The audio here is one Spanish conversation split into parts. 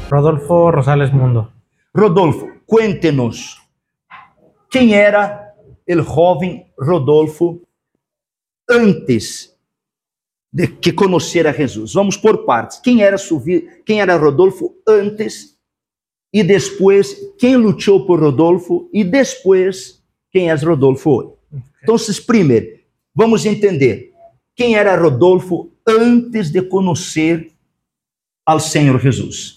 Rodolfo Rosales Mundo. Rodolfo, cuéntenos, quem era o jovem Rodolfo antes de que conhecera Jesus? Vamos por partes. Quem era Rodolfo antes e depois quem lutou por Rodolfo e depois quem é Rodolfo hoje? Então, primeiro, vamos entender quem era Rodolfo antes de conhecer al Señor Jesús.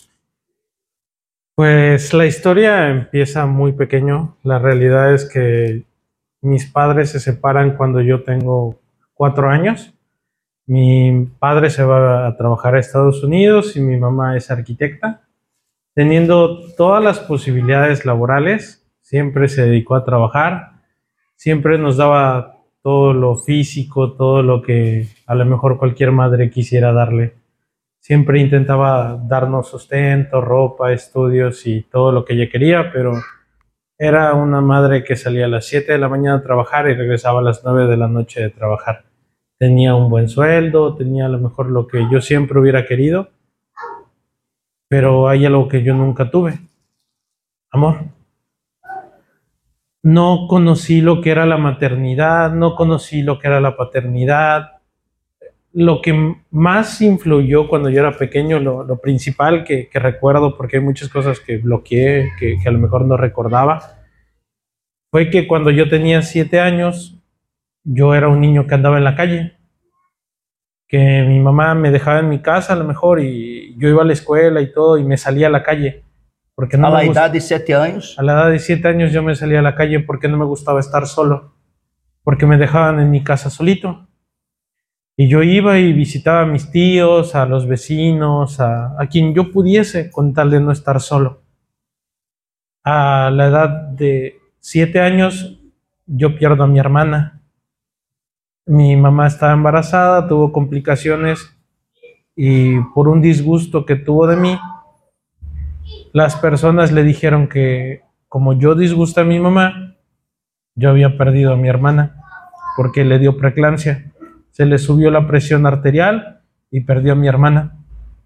Pues la historia empieza muy pequeño. La realidad es que mis padres se separan cuando yo tengo 4 años. Mi padre se va a trabajar a Estados Unidos y mi mamá es arquitecta. Teniendo todas las posibilidades laborales, siempre se dedicó a trabajar. Siempre nos daba todo lo físico, todo lo que a lo mejor cualquier madre quisiera darle. Siempre intentaba darnos sustento, ropa, estudios y todo lo que ella quería, pero era una madre que salía a las 7 de la mañana a trabajar y regresaba a las 9 de la noche de trabajar. Tenía un buen sueldo, tenía a lo mejor lo que yo siempre hubiera querido, pero hay algo que yo nunca tuve: amor. No conocí lo que era la maternidad, no conocí lo que era la paternidad. Lo que más influyó cuando yo era pequeño, lo principal que recuerdo, porque hay muchas cosas que bloqueé, que a lo mejor no recordaba, fue que cuando yo tenía 7 años, yo era un niño que andaba en la calle, que mi mamá me dejaba en mi casa a lo mejor y yo iba a la escuela y todo y me salía a la calle. Porque no a la edad de 7 años? A la edad de 7 años yo me salía a la calle porque no me gustaba estar solo, porque me dejaban en mi casa solito. Y yo iba y visitaba a mis tíos, a los vecinos, a quien yo pudiese, con tal de no estar solo. A la edad de 7 años, yo pierdo a mi hermana. Mi mamá estaba embarazada, tuvo complicaciones y por un disgusto que tuvo de mí, las personas le dijeron que como yo disgusté a mi mamá, yo había perdido a mi hermana porque le dio preeclampsia. Se le subió la presión arterial y perdió a mi hermana.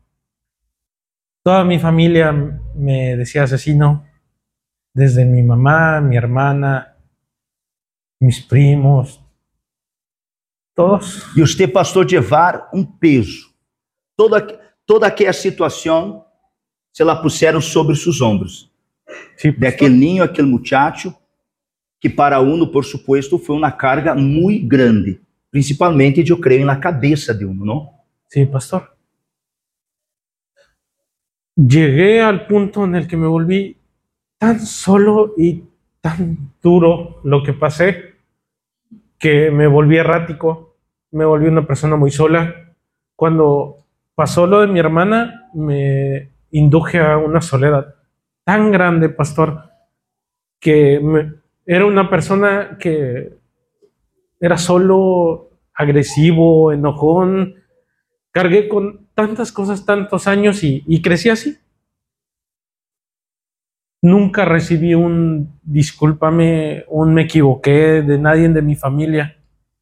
Toda mi familia me decía asesino, desde mi mamá, mi hermana, mis primos, todos. E você passou a levar peso. Toda aquela situação se la puseram sobre seus ombros. Sí, de aquele niño, aquele muchacho, que para uno, por supuesto, foi uma carga muito grande. Principalmente, eu creio, na cabeça de uno, ¿no? Sí, pastor. Llegué al punto en el que me volví tan solo y tan duro lo que pasé, que me volví errático, me volví una persona muy sola. Cuando pasó lo de mi hermana, me induje a una soledad tan grande, pastor, que era una persona que era solo, agresivo, enojón. Cargué con tantas cosas tantos años y crecí así. Nunca recibí un discúlpame, un me equivoqué de nadie de mi familia.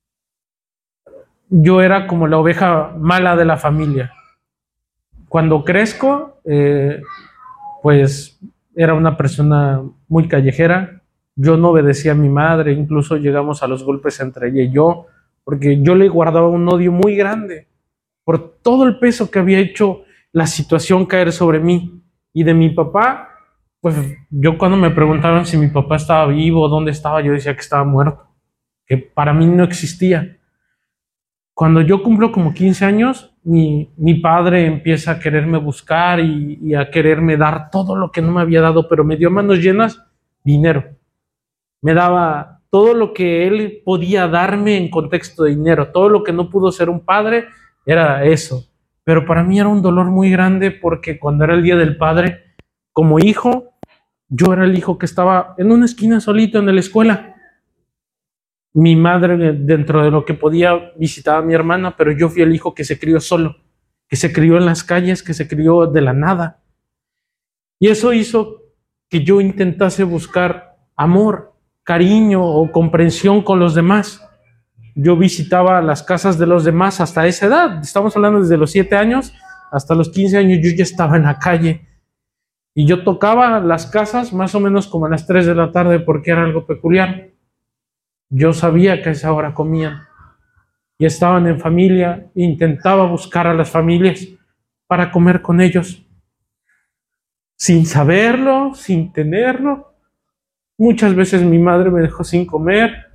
Yo era como la oveja mala de la familia. Cuando crezco, pues era una persona muy callejera. Yo no obedecía a mi madre, incluso llegamos a los golpes entre ella y yo, porque yo le guardaba un odio muy grande por todo el peso que había hecho la situación caer sobre mí. Y de mi papá, pues yo cuando me preguntaban si mi papá estaba vivo, dónde estaba, yo decía que estaba muerto, que para mí no existía. Cuando yo cumplo como 15 años, mi padre empieza a quererme buscar y a quererme dar todo lo que no me había dado, pero me dio a manos llenas dinero. Me daba todo lo que él podía darme en contexto de dinero. Todo lo que no pudo ser un padre era eso. Pero para mí era un dolor muy grande porque cuando era el Día del Padre, como hijo, yo era el hijo que estaba en una esquina solito en la escuela. Mi madre, dentro de lo que podía, visitaba a mi hermana, pero yo fui el hijo que se crió solo, que se crió en las calles, que se crió de la nada. Y eso hizo que yo intentase buscar amor, cariño o comprensión con los demás. Yo visitaba las casas de los demás hasta esa edad. Estamos hablando desde los 7 años hasta los 15 años. Yo ya estaba en la calle. Y yo tocaba las casas más o menos como a las 3 de la tarde porque era algo peculiar. Yo sabía que a esa hora comían y estaban en familia. Intentaba buscar a las familias para comer con ellos, sin saberlo, sin tenerlo. Muchas veces mi madre me dejó sin comer.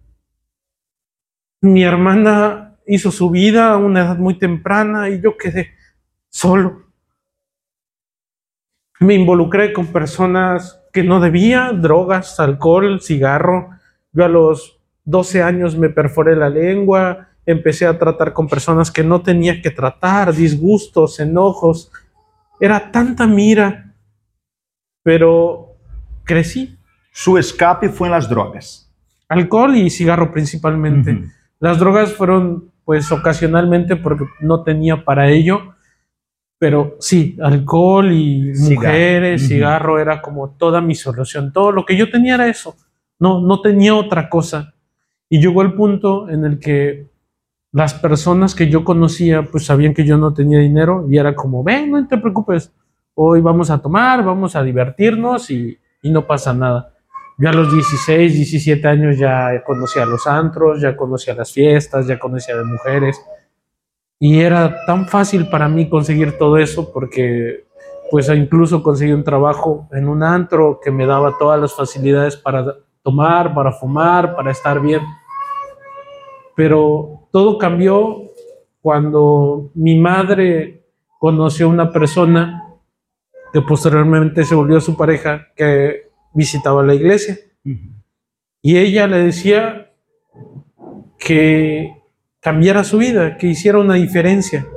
Mi hermana hizo su vida a una edad muy temprana y yo quedé solo. Me involucré con personas que no debía, drogas, alcohol, cigarro. Yo a los 12 años me perforé la lengua, empecé a tratar con personas que no tenía que tratar, disgustos, enojos. Era tanta mira, pero crecí. Su escape fue en las drogas. Alcohol y cigarro principalmente. Uhum. Las drogas fueron pues ocasionalmente porque no tenía para ello. Pero sí, alcohol y mujeres, cigarro era como toda mi solución. Todo lo que yo tenía era eso. No tenía otra cosa. Y llegó el punto en el que las personas que yo conocía pues sabían que yo no tenía dinero y era como, ven, no te preocupes, hoy vamos a tomar, vamos a divertirnos y no pasa nada. Yo a los 16, 17 años ya conocía los antros, ya conocía las fiestas, ya conocía de mujeres. Y era tan fácil para mí conseguir todo eso porque pues incluso conseguí un trabajo en un antro que me daba todas las facilidades para tomar, para fumar, para estar bien. Pero todo cambió cuando mi madre conoció a una persona que posteriormente se volvió su pareja que visitaba la iglesia. Y ella le decía que cambiara su vida, que hiciera una diferencia.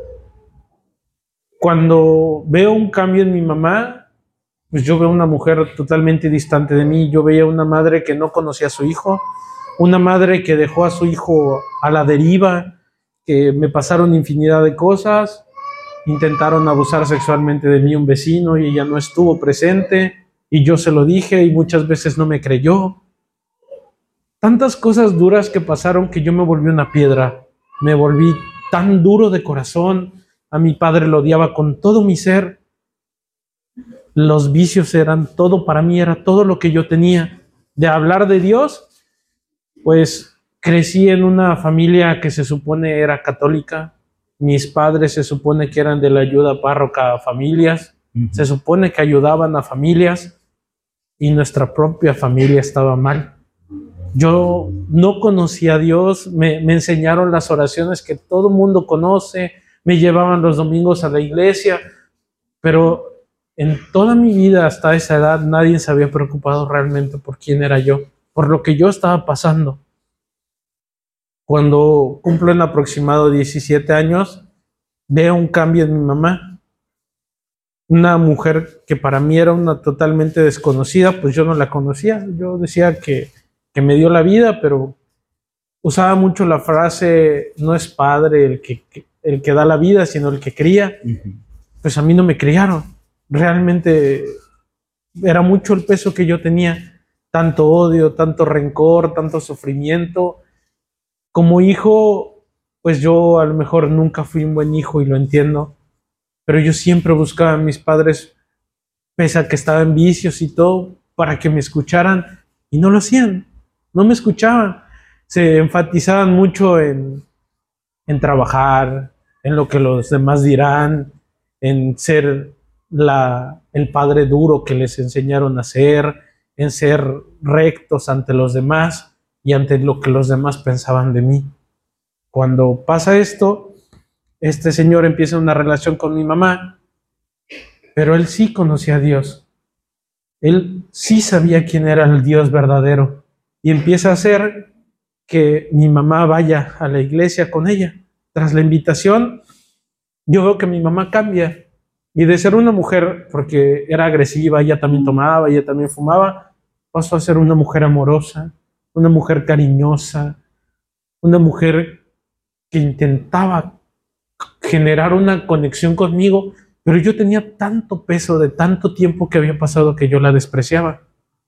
Cuando veo un cambio en mi mamá, pues yo veo una mujer totalmente distante de mí. Yo veía una madre que no conocía a su hijo, una madre que dejó a su hijo a la deriva, que me pasaron infinidad de cosas, intentaron abusar sexualmente de mí un vecino y ella no estuvo presente y yo se lo dije y muchas veces no me creyó. Tantas cosas duras que pasaron que yo me volví una piedra, me volví tan duro de corazón. A mi padre lo odiaba con todo mi ser. Los vicios eran todo para mí, era todo lo que yo tenía. De hablar de Dios, pues crecí en una familia que se supone era católica. Mis padres se supone que eran de la ayuda párroca a familias. Se supone que ayudaban a familias y nuestra propia familia estaba mal. Yo no conocía a Dios, me enseñaron las oraciones que todo mundo conoce, me llevaban los domingos a la iglesia, pero en toda mi vida hasta esa edad nadie se había preocupado realmente por quién era yo, por lo que yo estaba pasando. Cuando cumplo en aproximado 17 años, veo un cambio en mi mamá. Una mujer que para mí era una totalmente desconocida, pues yo no la conocía. Yo decía que me dio la vida, pero usaba mucho la frase, no es padre el que da la vida, sino el que cría. Pues a mí no me criaron. Realmente era mucho el peso que yo tenía, tanto odio, tanto rencor, tanto sufrimiento. Como hijo, pues yo a lo mejor nunca fui un buen hijo y lo entiendo, pero yo siempre buscaba a mis padres, pese a que estaba en vicios y todo, para que me escucharan y no lo hacían, no me escuchaban. Se enfatizaban mucho en trabajar, en lo que los demás dirán, en ser el padre duro que les enseñaron a ser, en ser rectos ante los demás y ante lo que los demás pensaban de mí. Cuando pasa esto, este señor empieza una relación con mi mamá, pero él sí conocía a Dios. Él sí sabía quién era el Dios verdadero y empieza a hacer que mi mamá vaya a la iglesia con ella. Tras la invitación, yo veo que mi mamá cambia y de ser una mujer, porque era agresiva, ella también tomaba, ella también fumaba, pasó a ser una mujer amorosa, una mujer cariñosa, una mujer que intentaba generar una conexión conmigo, pero yo tenía tanto peso de tanto tiempo que había pasado que yo la despreciaba.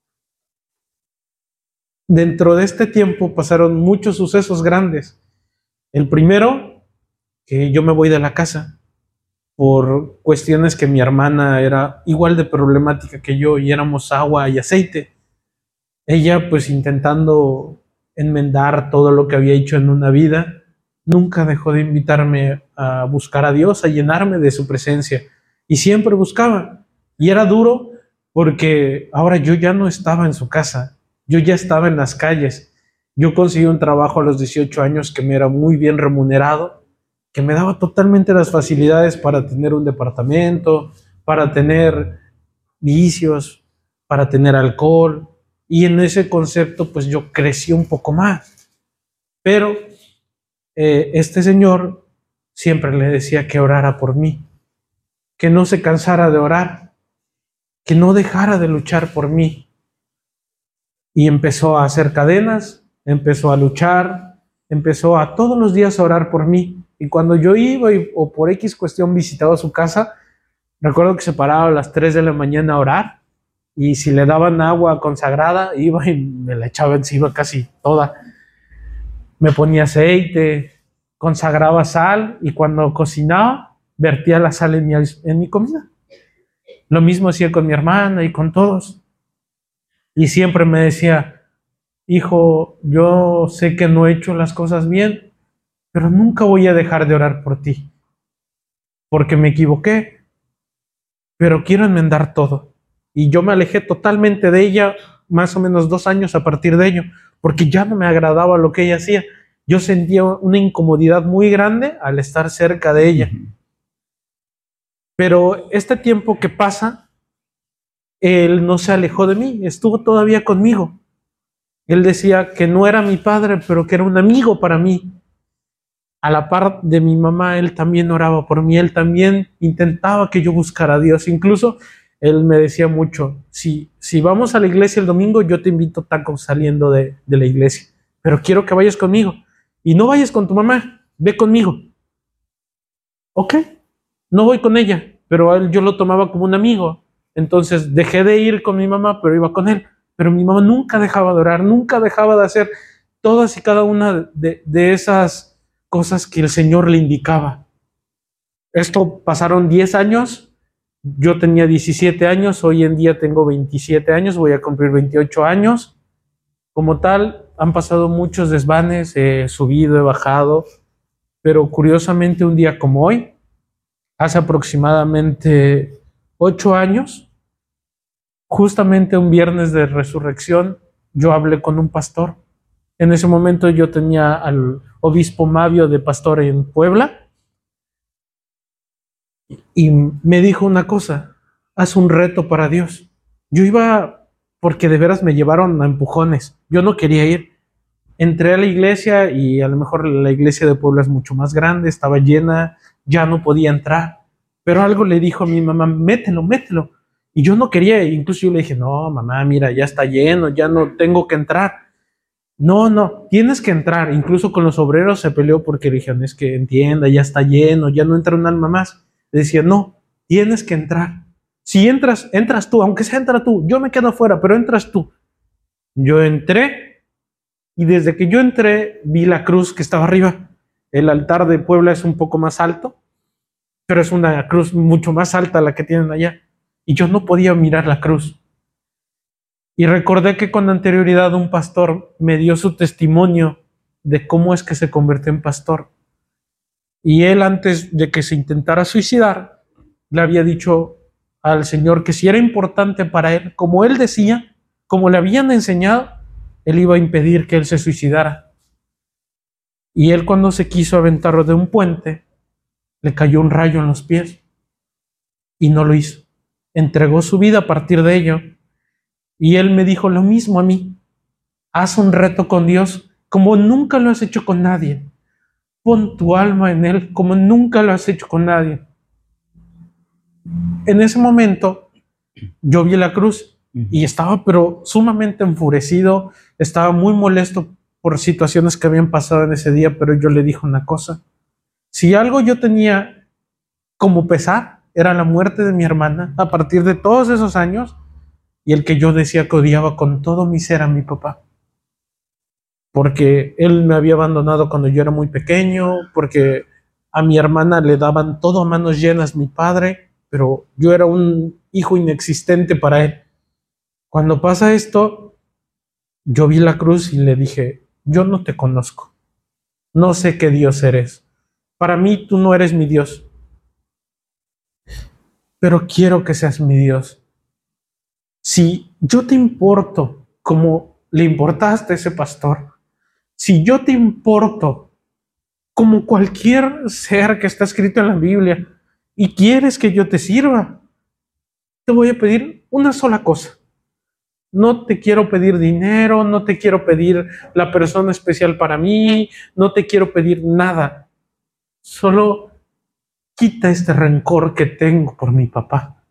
Dentro de este tiempo pasaron muchos sucesos grandes. El primero, que yo me voy de la casa, por cuestiones que mi hermana era igual de problemática que yo y éramos agua y aceite. Ella, pues intentando enmendar todo lo que había hecho en una vida, nunca dejó de invitarme a buscar a Dios, a llenarme de su presencia. Y siempre buscaba. Y era duro porque ahora yo ya no estaba en su casa, yo ya estaba en las calles. Yo conseguí un trabajo a los 18 años que me era muy bien remunerado, que me daba totalmente las facilidades para tener un departamento, para tener vicios, para tener alcohol. Y en ese concepto, pues yo crecí un poco más. Pero este señor siempre le decía que orara por mí, que no se cansara de orar, que no dejara de luchar por mí. Y empezó a hacer cadenas, empezó a luchar, empezó a todos los días a orar por mí. Y cuando yo iba o por X cuestión visitaba su casa, recuerdo que se paraba a las 3 de la mañana a orar, y si le daban agua consagrada, iba y me la echaba encima casi toda. Me ponía aceite, consagraba sal, y cuando cocinaba, vertía la sal en mi comida. Lo mismo hacía con mi hermana y con todos. Y siempre me decía: hijo, yo sé que no he hecho las cosas bien, pero nunca voy a dejar de orar por ti, porque me equivoqué, pero quiero enmendar todo. Y yo me alejé totalmente de ella, más o menos 2 años a partir de ello, porque ya no me agradaba lo que ella hacía. Yo sentía una incomodidad muy grande al estar cerca de ella. Pero este tiempo que pasa, él no se alejó de mí, estuvo todavía conmigo. Él decía que no era mi padre, pero que era un amigo para mí. A la par de mi mamá, él también oraba por mí, él también intentaba que yo buscara a Dios. Incluso él me decía mucho: si vamos a la iglesia el domingo, yo te invito tacos saliendo de la iglesia, pero quiero que vayas conmigo. Y no vayas con tu mamá, ve conmigo. Ok, no voy con ella, pero a él yo lo tomaba como un amigo. Entonces dejé de ir con mi mamá, pero iba con él. Pero mi mamá nunca dejaba de orar, nunca dejaba de hacer todas y cada una de esas cosas que el Señor le indicaba. Esto pasaron 10 años, yo tenía 17 años, hoy en día tengo 27 años, voy a cumplir 28 años. Como tal, han pasado muchos desvanes, he subido, he bajado, pero curiosamente un día como hoy, hace aproximadamente 8 años, justamente un viernes de resurrección, yo hablé con un pastor. En ese momento yo tenía al obispo Mavio de pastor en Puebla, y me dijo una cosa: haz un reto para Dios. Yo iba porque de veras me llevaron a empujones, yo no quería ir. Entré a la iglesia y a lo mejor la iglesia de Puebla es mucho más grande, estaba llena, ya no podía entrar, pero algo le dijo a mi mamá: mételo, mételo. Y yo no quería, incluso yo le dije: no, mamá, mira, ya está lleno, ya no tengo que entrar. No, no, tienes que entrar. Incluso con los obreros se peleó porque le dijeron: es que entienda, ya está lleno, ya no entra un alma más. Le decía: no, tienes que entrar. Si entras, entras tú, aunque sea entra tú, yo me quedo afuera, pero entras tú. Yo entré, y desde que yo entré vi la cruz que estaba arriba. El altar de Puebla es un poco más alto, pero es una cruz mucho más alta la que tienen allá. Y yo no podía mirar la cruz. Y recordé que con anterioridad un pastor me dio su testimonio de cómo es que se convirtió en pastor. Y él, antes de que se intentara suicidar, le había dicho al Señor que si era importante para él, como él decía, como le habían enseñado, él iba a impedir que él se suicidara. Y él, cuando se quiso aventar de un puente, le cayó un rayo en los pies y no lo hizo. Entregó su vida a partir de ello. Y él me dijo lo mismo a mí: haz un reto con Dios como nunca lo has hecho con nadie. Pon tu alma en Él como nunca lo has hecho con nadie. En ese momento yo vi la cruz y estaba pero sumamente enfurecido, estaba muy molesto por situaciones que habían pasado en ese día, pero yo le dije una cosa: si algo yo tenía como pesar, era la muerte de mi hermana a partir de todos esos años, y el que yo decía que odiaba con todo mi ser a mi papá, porque él me había abandonado cuando yo era muy pequeño, porque A mi hermana le daban todo a manos llenas mi padre, pero yo era un hijo inexistente para él. Cuando pasa esto, yo vi la cruz y le dije, yo no te conozco, no sé qué Dios eres. Para mí tú no eres mi Dios, pero quiero que seas mi Dios. Si yo te importo como le importaste a ese pastor, si yo te importo como cualquier ser que está escrito en la Biblia y quieres que yo te sirva, te voy a pedir una sola cosa. No te quiero pedir dinero, no te quiero pedir la persona especial para mí, no te quiero pedir nada. Solo quita este rencor que tengo por mi papá.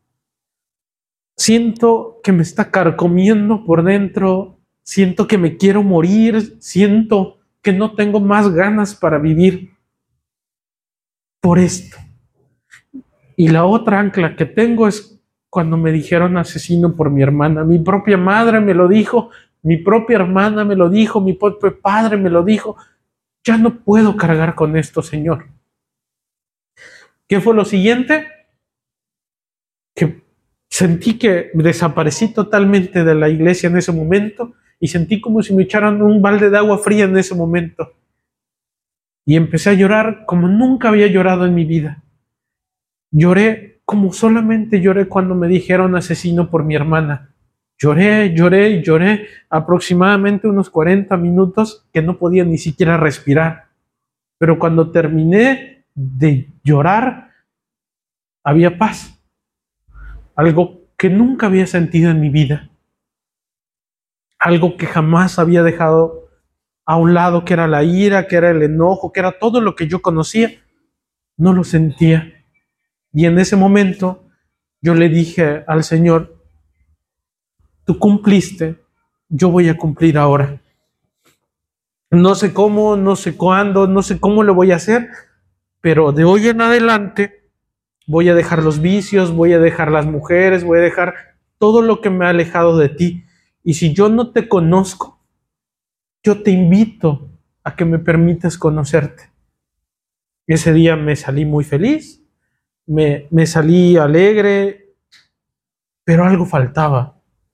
Siento que me está carcomiendo por dentro, siento que me quiero morir, siento que no tengo más ganas para vivir por esto. Y la otra ancla que tengo es cuando me dijeron asesino por mi hermana. Mi propia madre me lo dijo, mi propia hermana me lo dijo, mi propio padre me lo dijo. Ya no puedo cargar con esto, Señor. ¿Qué fue lo siguiente? Que sentí que desaparecí totalmente de la iglesia en ese momento y sentí como si me echaran un balde de agua fría en ese momento. Y empecé a llorar como nunca había llorado en mi vida. Lloré como solamente lloré cuando me dijeron asesino por mi hermana. Lloré, lloré y lloré aproximadamente unos 40 minutos que no podía ni siquiera respirar. Pero cuando terminé de llorar, había paz. Algo que nunca había sentido en mi vida. Algo que jamás había dejado a un lado, que era la ira, que era el enojo, que era todo lo que yo conocía. No lo sentía. Y en ese momento yo le dije al Señor, tú cumpliste, yo voy a cumplir ahora. No sé cómo, no sé cuándo, no sé cómo lo voy a hacer, pero de hoy en adelante voy a dejar los vicios, voy a dejar las mujeres, voy a dejar todo lo que me ha alejado de ti. Y si yo no te conozco, yo te invito a que me permitas conocerte. Ese día me salí muy feliz, me salí alegre, pero algo faltaba.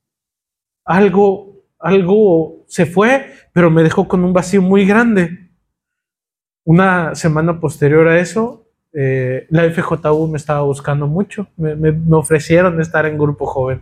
Algo se fue, pero me dejó con un vacío muy grande. Una semana posterior a eso, la FJU me estaba buscando mucho, me ofrecieron estar en grupo joven.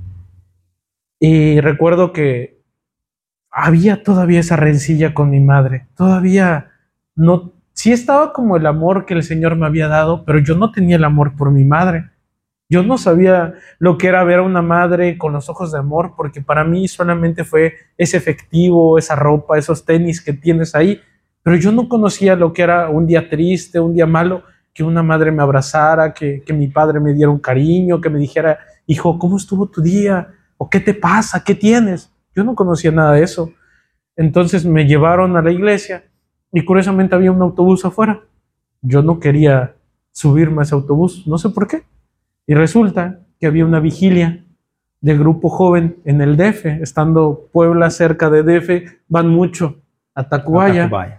Y recuerdo que había todavía esa rencilla con mi madre, todavía no, sí estaba como el amor que el Señor me había dado, pero yo no tenía el amor por mi madre. Yo no sabía lo que era ver a una madre con los ojos de amor, porque para mí solamente fue ese efectivo, esa ropa, esos tenis que tienes ahí, pero yo no conocía lo que era un día triste, un día malo, que una madre me abrazara, que mi padre me diera un cariño, que me dijera, hijo, ¿cómo estuvo tu día? ¿O qué te pasa? ¿Qué tienes? Yo no conocía nada de eso. Entonces me llevaron a la iglesia y curiosamente había un autobús afuera. Yo no quería subirme a ese autobús, no sé por qué. Y resulta que había una vigilia de grupo joven en el DF, estando Puebla cerca de DF, van mucho a Tacubaya.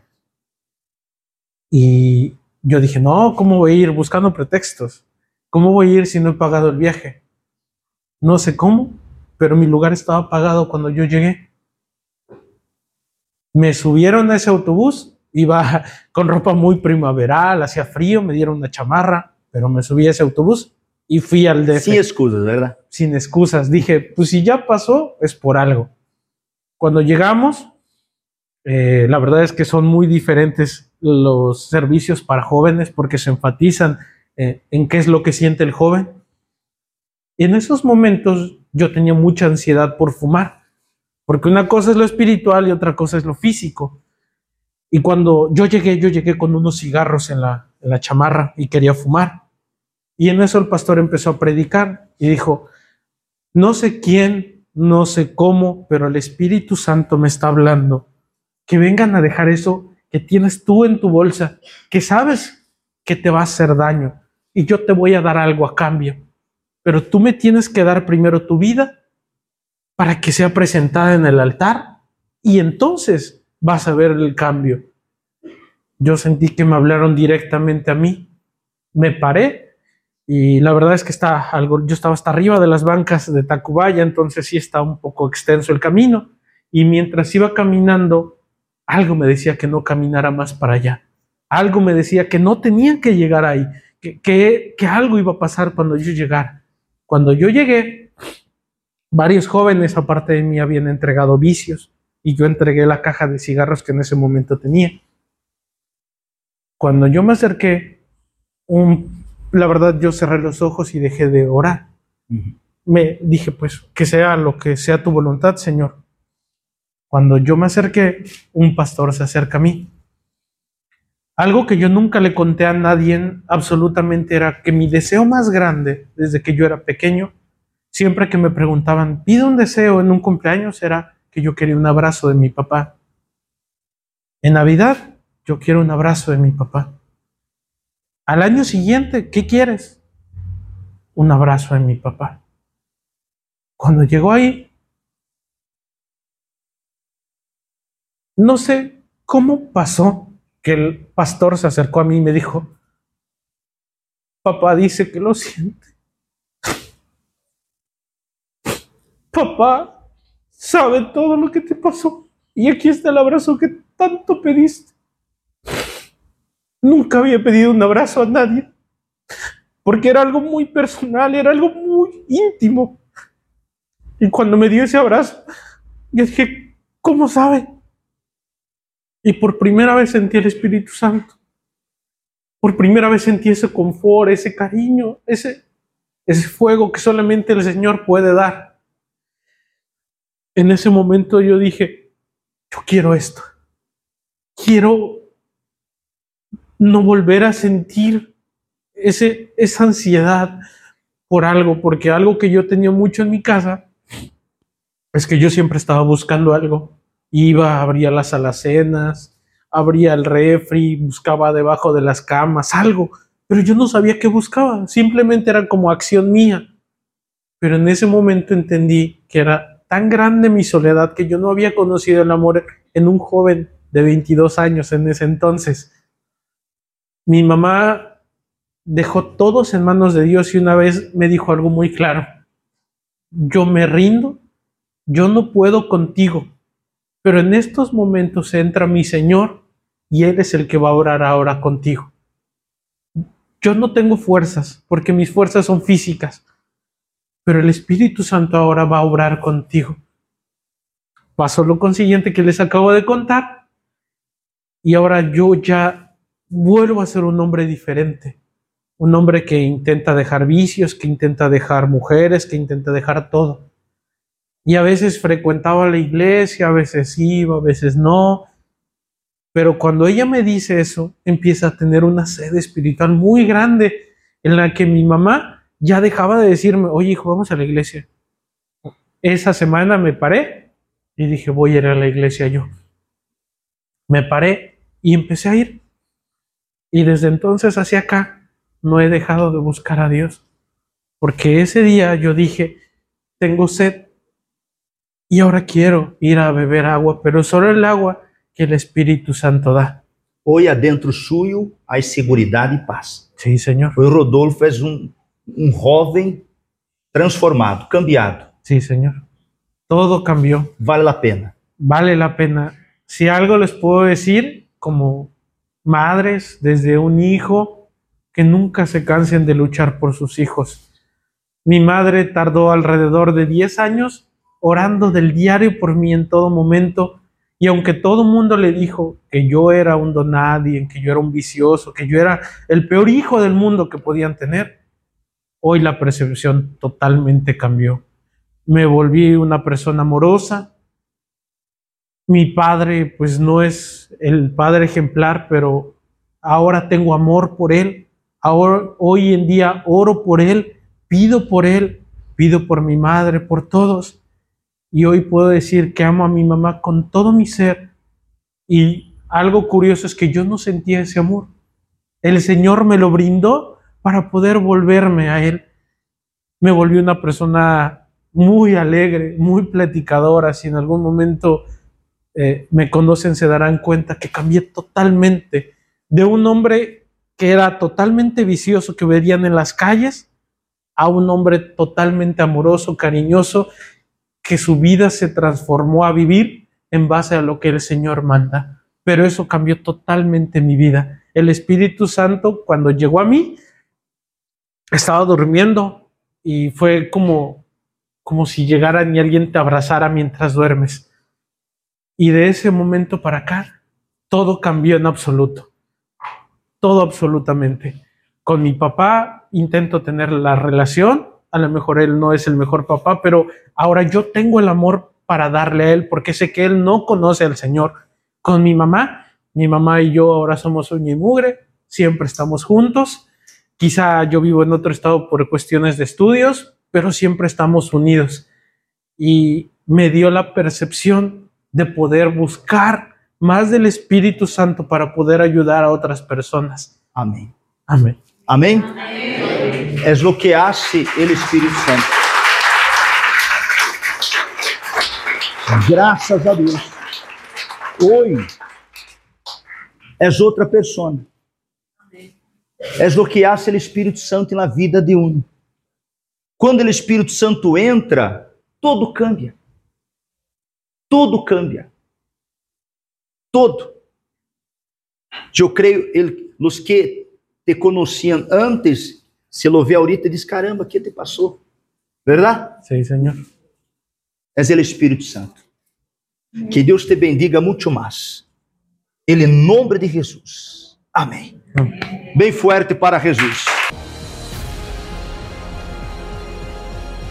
Y yo dije, no, ¿cómo voy a ir buscando pretextos? ¿Cómo voy a ir si no he pagado el viaje? No sé cómo, pero mi lugar estaba pagado cuando yo llegué. Me subieron a ese autobús, iba con ropa muy primaveral, hacía frío, me dieron una chamarra, pero me subí a ese autobús y fui al DF. Sin excusas, ¿verdad? Sin excusas. Dije, pues si ya pasó, es por algo. Cuando llegamos, la verdad es que son muy diferentes los servicios para jóvenes porque se enfatizan en qué es lo que siente el joven. Y en esos momentos yo tenía mucha ansiedad por fumar, porque una cosa es lo espiritual y otra cosa es lo físico. Y cuando yo llegué con unos cigarros en la chamarra y quería fumar. Y en eso el pastor empezó a predicar y dijo, no sé quién, no sé cómo, pero el Espíritu Santo me está hablando, que vengan a dejar eso que tienes tú en tu bolsa, que sabes que te va a hacer daño y yo te voy a dar algo a cambio, pero tú me tienes que dar primero tu vida para que sea presentada en el altar y entonces vas a ver el cambio. Yo sentí que me hablaron directamente a mí. Me paré y la verdad es que yo estaba hasta arriba de las bancas de Tacubaya, entonces sí está un poco extenso el camino. Y mientras iba caminando, algo me decía que no caminara más para allá. Algo me decía que no tenía que llegar ahí, que algo iba a pasar cuando yo llegara. Cuando yo llegué, varios jóvenes aparte de mí habían entregado vicios y yo entregué la caja de cigarros que en ese momento tenía. Cuando yo me acerqué, la verdad yo cerré los ojos y dejé de orar. Me dije, pues, que sea lo que sea tu voluntad, Señor. Cuando yo me acerqué, un pastor se acerca a mí. Algo que yo nunca le conté a nadie absolutamente era que mi deseo más grande desde que yo era pequeño, siempre que me preguntaban, pide un deseo en un cumpleaños, era que yo quería un abrazo de mi papá. En Navidad, yo quiero un abrazo de mi papá. Al año siguiente, ¿qué quieres? Un abrazo de mi papá. Cuando llegó ahí, no sé cómo pasó que el pastor se acercó a mí y me dijo, papá dice que lo siente. Papá sabe todo lo que te pasó y aquí está el abrazo que tanto pediste. Nunca había pedido un abrazo a nadie porque era algo muy personal, era algo muy íntimo. Y cuando me dio ese abrazo, yo dije, ¿cómo sabe? Y por primera vez sentí el Espíritu Santo. Por primera vez sentí ese confort, ese cariño, ese fuego que solamente el Señor puede dar. En ese momento yo dije, yo quiero esto. Quiero no volver a sentir esa ansiedad por algo, porque algo que yo tenía mucho en mi casa es que yo siempre estaba buscando algo. Iba, abría las alacenas, abría el refri, buscaba debajo de las camas, algo, pero yo no sabía qué buscaba, simplemente era como acción mía. Pero en ese momento entendí que era tan grande mi soledad que yo no había conocido el amor en un joven de 22 años en ese entonces. Mi mamá dejó todos en manos de Dios y una vez me dijo algo muy claro. Yo me rindo, yo no puedo contigo, pero en estos momentos entra mi Señor y Él es el que va a orar ahora contigo. Yo no tengo fuerzas porque mis fuerzas son físicas, pero el Espíritu Santo ahora va a obrar contigo. Pasó lo consiguiente que les acabo de contar y ahora yo ya vuelvo a ser un hombre diferente. Un hombre que intenta dejar vicios, que intenta dejar mujeres, que intenta dejar todo. Y a veces frecuentaba la iglesia, a veces iba, a veces no. Pero cuando ella me dice eso, empieza a tener una sed espiritual muy grande en la que mi mamá ya dejaba de decirme, oye hijo, vamos a la iglesia. Esa semana me paré y dije, voy a ir a la iglesia yo. Me paré y empecé a ir. Y desde entonces hacia acá no he dejado de buscar a Dios. Porque ese día yo dije, tengo sed y ahora quiero ir a beber agua, pero solo el agua que el Espíritu Santo da. Hoy adentro suyo hay seguridad y paz. Sí, Señor. Hoy Rodolfo es un joven transformado, cambiado. Sí, Señor. Todo cambió. Vale la pena. Vale la pena. Si algo les puedo decir, como madres, desde un hijo, que nunca se cansen de luchar por sus hijos. Mi madre tardó alrededor de 10 años orando del diario por mí en todo momento, y aunque todo el mundo le dijo que yo era un donadie, que yo era un vicioso, que yo era el peor hijo del mundo que podían tener, hoy la percepción totalmente cambió. Me volví una persona amorosa. Mi padre, pues no es el padre ejemplar, pero ahora tengo amor por él. Ahora, hoy en día oro por él, pido por mi madre, por todos. Y hoy puedo decir que amo a mi mamá con todo mi ser. Y algo curioso es que yo no sentía ese amor. El Señor me lo brindó para poder volverme a Él. Me volví una persona muy alegre, muy platicadora. Si en algún momento me conocen, se darán cuenta que cambié totalmente de un hombre que era totalmente vicioso, que veían en las calles, a un hombre totalmente amoroso, cariñoso, que su vida se transformó a vivir en base a lo que el Señor manda. Pero eso cambió totalmente mi vida. El Espíritu Santo, cuando llegó a mí, estaba durmiendo y fue como si llegara y alguien te abrazara mientras duermes. Y de ese momento para acá, todo cambió en absoluto. Todo absolutamente. Con mi papá intento tener la relación, a lo mejor él no es el mejor papá, pero ahora yo tengo el amor para darle a él, porque sé que él no conoce al Señor. Con mi mamá y yo ahora somos uña y mugre, siempre estamos juntos. Quizá yo vivo en otro estado por cuestiones de estudios, pero siempre estamos unidos. Y me dio la percepción de poder buscar más del Espíritu Santo para poder ayudar a otras personas. Amém. Amén. Amém? É o que hace o Espírito Santo. Graças a Deus. Hoje és outra pessoa. És o que hace o Espírito Santo na vida de um. Quando o Espírito Santo entra, todo cambia. Todo cambia. Todo. Eu creio, os que te conheciam antes, se lo vê ahorita, diz, caramba, que te passou? Verdade? Sí, Señor. És o Espírito Santo. Que Deus te bendiga muito mais. Em nome de Jesus. Amém. Bem forte para Jesus.